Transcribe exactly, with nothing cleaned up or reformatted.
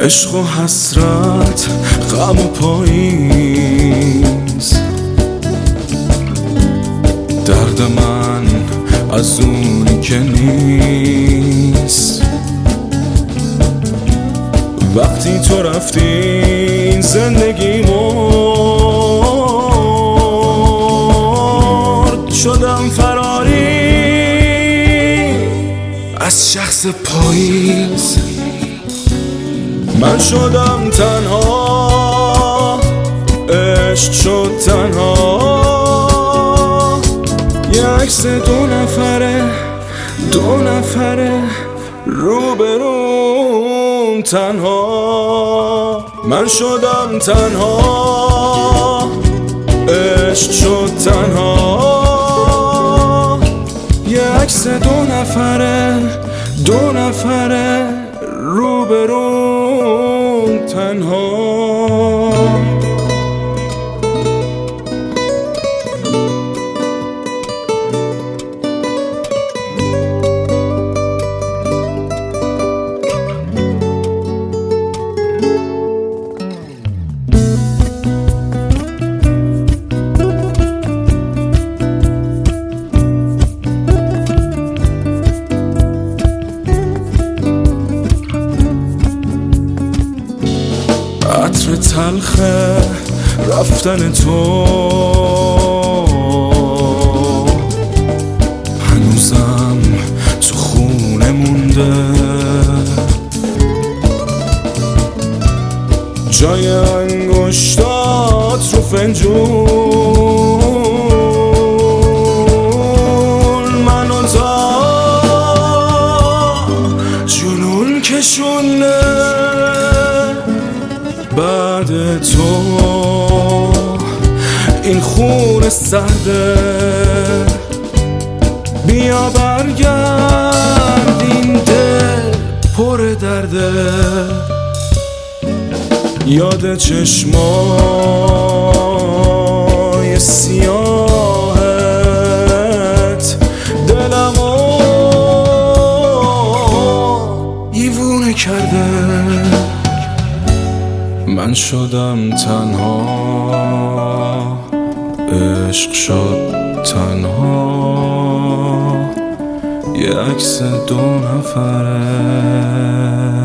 عشق و حسرت، غم و پاییز، درد من از اونی که نیست. وقتی تو رفتی این زندگی مرد، شدم فراری از شخص پاییز. من شدم تنها، عشق شد تنها، یه عکس دو نفره دو نفره روبروم تنها. من شدم تنها، عشق شد تنها، یه عکس دو نفره دو نفره روبروم تنها. عطر تلخه رفتن تو هنوزم تو خونه مونده، جای انگشتات رو فنجون منو تا جنون کشونه. بعد تو این خون سرده، بیا برگرد این دل پر درده. یاد چشمای سیاهت دلمو دیوونه کرده. من شدم تنها، عشق شد تنها، یه عکس دو نفره